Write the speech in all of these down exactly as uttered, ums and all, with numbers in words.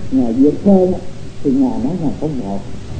Ngài Diệt Sơn thì Ngài nói Ngài có một.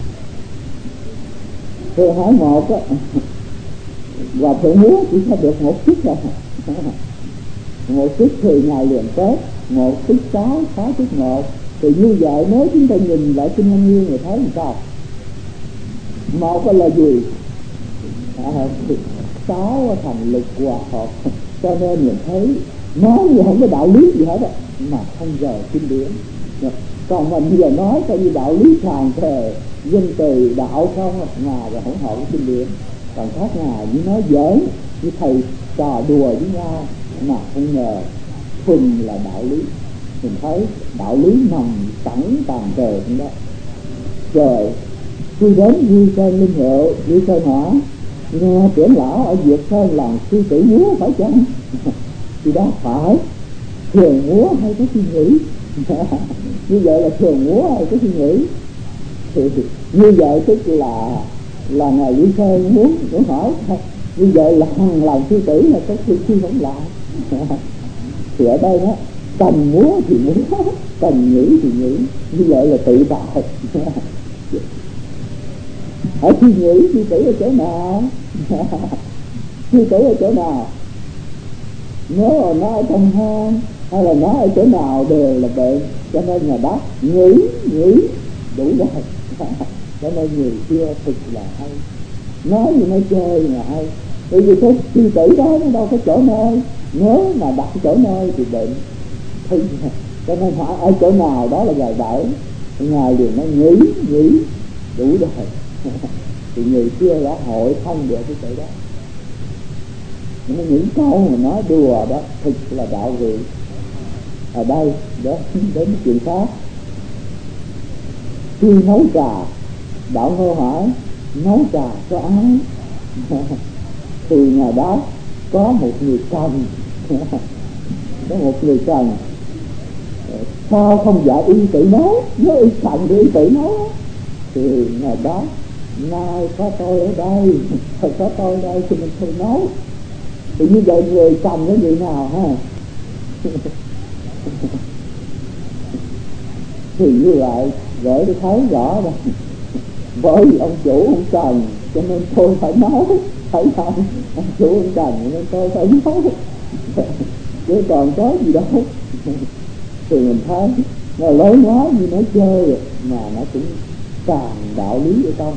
Tôi hỏi một á, và thượng múa chỉ có được một chút rồi. Một chút thì Ngài liền tốt, một chút sáu, sáu chút một. Thì như vậy nếu chúng ta nhìn lại Kinh Lăng Nghiêm người thấy làm sao? Một là gì? À, sáu thành lục hòa hợp. Cho nên mình thấy nói gì không có đạo lý gì hết á, mà không rời kinh điển. Còn mình bây giờ nói coi như đạo lý tràn trề dân từ đạo không mà rồi hỗn hợp với kinh điển. Còn khác Ngài như nói giỡn, như thầy trò đùa với nhau, mà không ngờ thuần là đạo lý. Mình thấy đạo lý nằm sẵn tràn trề trong đó. Rồi khi đến Duy Sơn Linh Hiệu, Duy Sơn Hỏa, nghe trưởng lão ở Việt Sơn làm sư tử múa phải chăng? Thì đó phải. Thường múa hay có suy nghĩ? Như vậy là thường múa hay có suy nghĩ? Thì như vậy tức là là Ngài Duy Sơn muốn muốn hỏi như vậy là hằng làm sư tử là có suy suy không làm. Thì ở đây đó, cần múa thì múa, cần nghĩ thì nghĩ, như vậy là tự tại. Ở suy nghĩ sư tử ở chỗ nào? Sư tử ở chỗ nào? Nếu là nó ở trong hang hay là nó ở chỗ nào đều là bệnh. Cho nên nhà đó nghĩ nghĩ đủ rồi. Cho nên người kia thực là hay, nói như nói chơi là hay. Bởi vì cái sư tử đó nó đâu có chỗ nơi, nếu mà đặt chỗ nơi thì bệnh. Cho nên hỏi ở chỗ nào đó là gài bẫy. Ngài liền nói nghĩ nghĩ đủ rồi. Thì người kia đã hội thông được cái sự đó. Những câu mà nói đùa đó thực là đạo vị. Ở đây đó đến chuyện khác. Khi nấu trà, đạo Ngô hỏi nấu trà cho ai? Thì ngày đó có một người cần, có một người cần. Sao không dạy y tự nấu? Nếu y cần thì y tự nấu. Thì ngày đó nay có tôi ở đây, phải có tôi ở đây thì mình phải nấu. Thì như vậy người cầm cái gì nào ha? Thì như vậy để tôi thấy rõ rồi. Bởi vì ông chủ ông cần cho nên tôi phải nấu, phải không? Ông chủ ông cần nên tôi phải nấu. Chứ còn có gì đâu. Thì mình thấy nó lớn quá như nói chơi rồi, mà nó cũng càng đạo lý ở trong.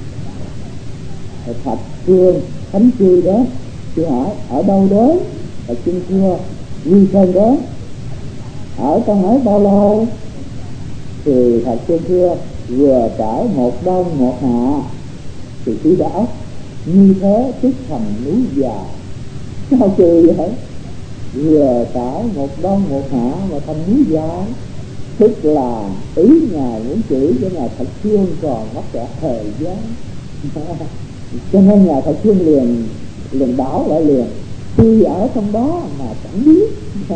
Thạch Cương Khánh Cư đó, tôi hỏi ở đâu đến? Ở Chân Cưa Duy Sơn đến. Ở trong ấy bao lâu? Thì Thạch Chân Cưa vừa trải một đông một hạ. Thì tôi đã như thế tức thành núi già. Sao kỳ vậy? Vừa trải một đông một hạ mà thành núi già. Tức là ý Ngài muốn chỉ cho Ngài Thạch Cương còn mất cả thời gian. Cho nên Ngài Thạch Cương liền liền bảo lại liền, tôi ở trong đó mà chẳng biết.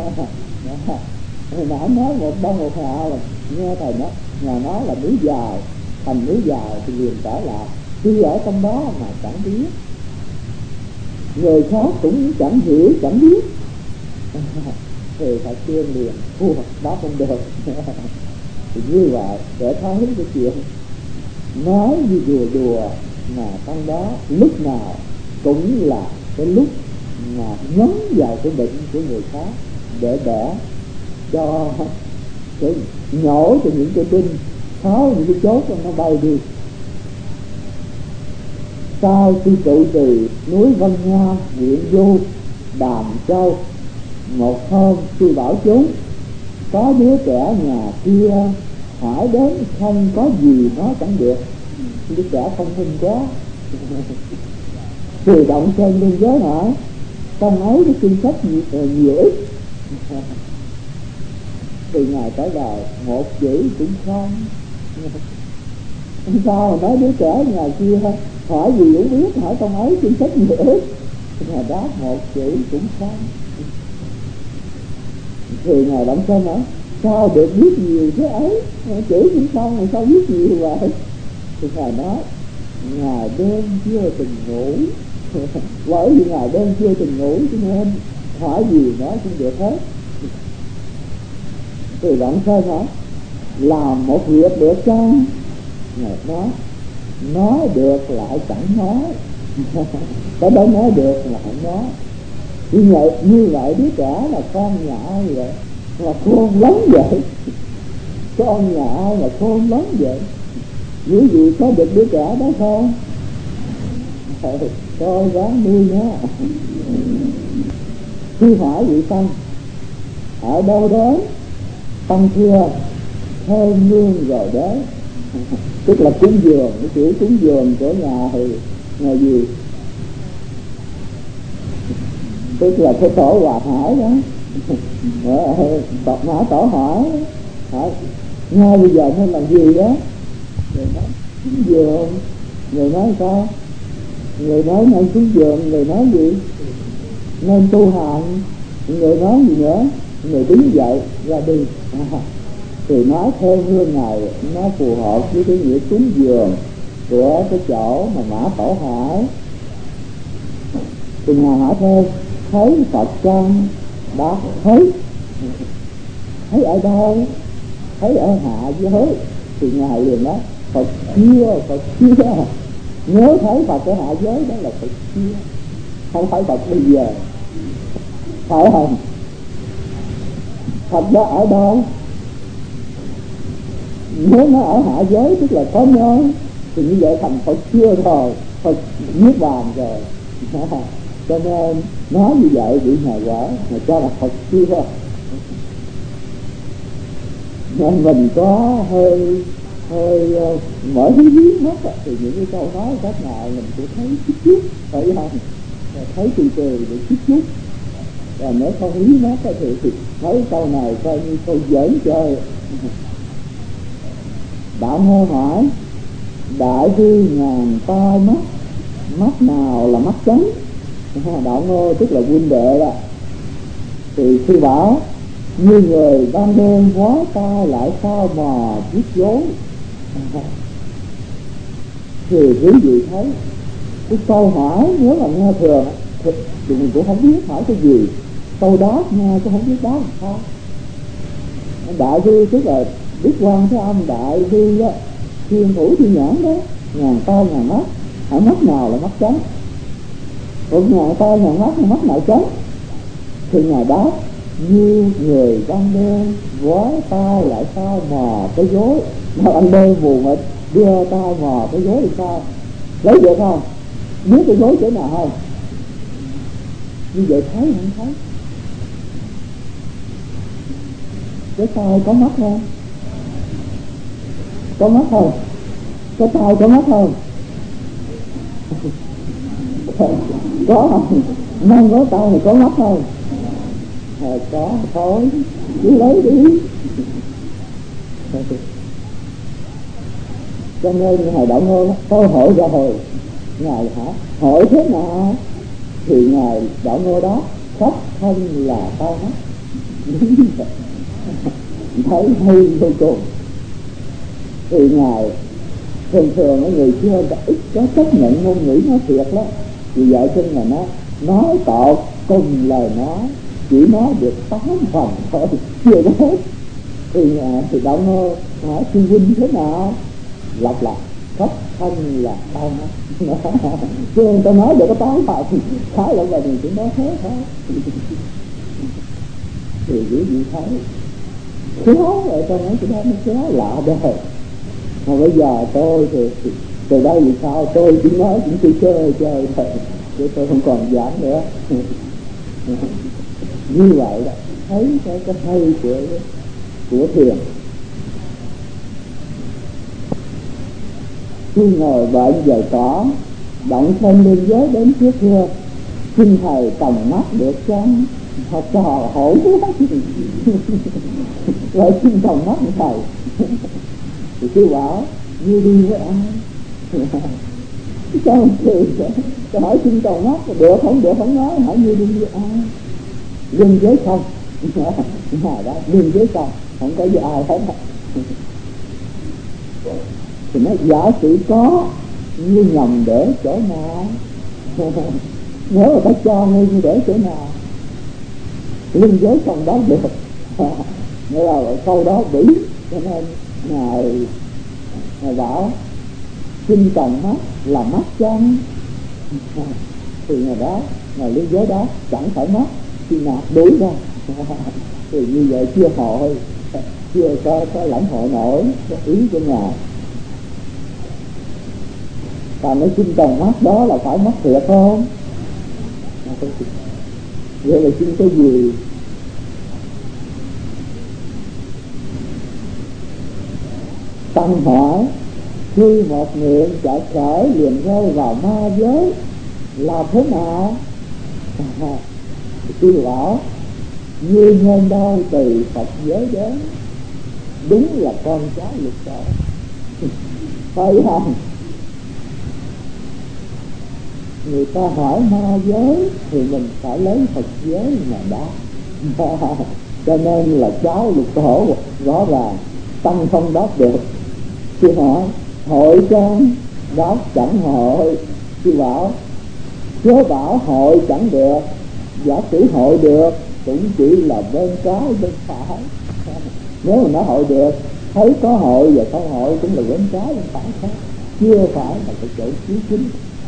Hồi nãy nói một đông một hạ là nghe thầy nói, Ngài nói là núi dài, thành núi dài thì liền trở lại, tôi ở trong đó mà chẳng biết. Người khác cũng chẳng hiểu, chẳng biết. Thì Thạch Cương liền thua, đó không được. Thì như vậy để thấy cái chuyện nói như đùa đùa mà trong đó lúc nào cũng là cái lúc mà nhấn vào cái bệnh của người khác để để cho cái nhổ cho những cái đinh, tháo những cái chốt nó bay đi. Sau khi trụ trì núi Vân Nha, huyện Du, Đàm Châu, một hôm tôi bảo chúng có đứa trẻ nhà kia hỏi đến không có gì nó chẳng được. Đứa trẻ thông minh quá. Thì động trên biên giới hỏi trong ấy cái kinh sách nhiều, nhiều ít. Thì Ngài trả lời một chữ cũng không. Sao mà nói đứa trẻ nhà kia hỏi gì cũng biết, hỏi trong ấy kinh sách nhiều ít. Ngài đáp một chữ cũng không. Thì Ngài động trên nói sao được biết nhiều thế ấy, chữ cũng không mà sao biết nhiều vậy? Thì Ngài nói Ngài đêm chưa từng ngủ. Bởi vì Ngài đêm chưa từng ngủ cho nên hỏi gì nói cũng được hết. Thì Động Sơn hả? làm một việc được chăng? Ngài nói nói được lại chẳng nói. Cái đó nói được là không nói. Như vậy, như vậy đứa trẻ là con nhà ai vậy? Là khôn lắm vậy. Con nhà ai là khôn lắm vậy? Quý vị có được đứa trẻ đó không? Coi ráng nuôi nó. Khi hỏi vị Tăng ở đâu đến, Tăng thưa thêm lương rồi đấy. Tức là cúng dường, cái chữ cúng dường của nhà thì nhà gì? Tức là cái tổ Hòa Hải đó. Bậc Mã Tổ hỏi hỏi ngay bây giờ nên làm gì đó? Người nói cúng dường. Người nói sao? Người nói nên cúng dường. Người nói gì? Nên tu hành. Người nói gì nữa? Người đứng dậy ra đi. À, thì nói theo hương này nó phù hợp với cái nghĩa cúng dường của cái chỗ mà Mã Tổ hỏi. Thì Ngài hỏi thêm thấy Phật chăng? Đó, thấy. Thấy ở đâu? Thấy ở hạ giới. Thì Ngài liền nói Phật chưa, Phật chưa. Nhớ thấy Phật ở hạ giới đó là Phật chưa, không phải Phật bây giờ. Phải không? Phật đó ở đâu? Nếu nó ở hạ giới tức là có nhớ, thì như vậy thành Phật chưa rồi, Phật niết bàn rồi. Cho nên nói như vậy bị Ngài gỡ, mà cho là Phật chưa. Nên mình có hơi hơi uh, mở cái giếng mắt á, thì những cái câu nói các ngài mình cũng thấy chút chút, phải không? Thấy từ từ để chút chút. Và nếu không lý mắt á, thì, thì thấy câu này coi như câu giỡn chơi. Đạo Ngô hỏi đại sư ngàn tai mắt, mắt nào là mắt trắng? Đạo Ngô tức là huynh đệ đó. Thì sư bảo như người ban đêm ngó tai lại sao mò biết dối. Thì quý vị thấy cái câu hỏi nếu mà nghe thường thì, thì mình cũng không biết hỏi cái gì. Câu đó nghe chứ không biết đó làm sao. Đại sư tức là Đức Quan Thế Âm đại sư đó, thiên thủ thiên nhãn đó, ngàn tai ngàn mắt, hỏi mắt nào là mắt trắng? Còn ngàn tai ngàn mắt là mắt nào trắng? Thì Ngài đáp như người ban đêm vói tai lại sao mò cái dối. Mà anh đêm mù mịt đưa tai mò cái dối thì sao? Lấy được không? Biết cái dối chỗ nào không? Như vậy thấy không thấy? Cái tai có mắt không? Có mắt không? Cái tai có mắt không? Có không? Mong có tai thì có mắt không? À, có thôi, cứ lấy đi. Cho nên Ngài Đạo Ngô tôi hỏi ra hồi Ngài hả? Hỏi thế nào? Thì Ngài Đạo Ngô đó khắp thân là tai mắt. Thấy hay vô cùng. Thì Ngài thường thường ở người xưa đã ít có chấp nhận ngôn ngữ nói thiệt lắm. Vì vậy cho nên nó nói tọt cùng lời nói, chỉ nói được tám phần thôi, chưa hết. Thì Ngài thì Đạo Ngô hỏi sư huynh thế nào? Lặp lại khắp thân là tai mắt. Chứ người ta nói được có tám phần, khá là mình chỉ nói thế thôi. Thì quý vị thấy khéo ở trong ấy cái đó nó khéo lạ đời. Mà bây giờ tôi thì, thì từ đây vì sao tôi chỉ nói cũng chơi chơi chơi thôi, chứ tôi không còn giảng nữa. Như vậy đó, thấy cái, cái hay của của thiền. Khi ngồi bệnh dời cỏ, động thân lên giới đến trước kia, xin thầy tầm mắt được chăng? Học trò hỏi quá. Lại xin tầm mắt thầy. Thì sư bảo như đi với ai? Sao thì tôi hỏi xin tầm mắt được không được không nói, hỏi như đi với ai? Liên giới không? Ngài đó liên giới không, không có với ai hết. Thì nói giả sử có như nhầm để chỗ nào? Nếu mà ta cho ngay như để chỗ nào? Liên giới không đó được. Nghĩa là câu đó bị Cho nên ngài ngài bảo kinh trần mắt là mắt chăng, thì ngày đó ngài lý giới đó chẳng phải mắt, khi nạp đuổi ra thì như vậy chưa hội, chưa có, có lãnh hội nổi cái ý của ngài. Còn cái kinh trần mắt đó là phải mắt thiệt không? Vậy là kinh cái gì? Tăng hỏi khi một niệm chạy khởi liền rơi vào ma giới là thế nào? À, tôi bảo nguyên nhân đâu từ Phật giới đến, đúng là con cháu lục tổ. Phải không? Người ta hỏi ma giới thì mình phải lấy Phật giới mà đáp. Cho nên là cháu lục tổ rõ ràng, tăng không đáp được. Sư hỏi hội chăng? Đáp chẳng hội. Sư bảo chớ bảo hội chẳng được, giả sử hội được cũng chỉ là bên trái bên phải. Nếu mà nó hội được, thấy có hội và không hội cũng là bên trái bên phải khác, chưa phải là cái chỗ chiếu chính.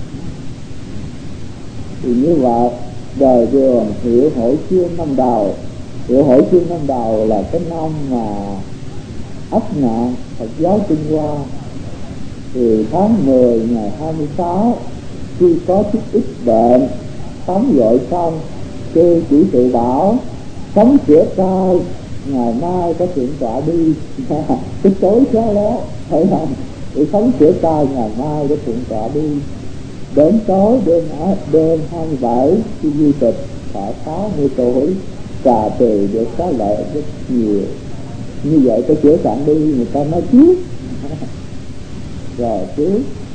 Thì như vậy đời đường hiệu hội chương năm đầu. Hiệu hội chương năm đầu là cái năm mà ấp nạn Phật giáo Trung Hoa. Thì tháng mười ngày hai mươi sáu, khi có chút ít bệnh, tắm gội xong, kêu chỉ tự bảo sống sửa trai, ngày mai có chuyện tọa đi. Cái tối xéo léo, thấy không? Thì sống sửa trai, ngày mai có chuyện tọa đi. Đến tối đêm đêm hai mươi bảy khi di tịch thọ sáu mươi tuổi, trà trì được có lợi rất nhiều. Như vậy có chữa tạm đi, người ta nói trước rồi trước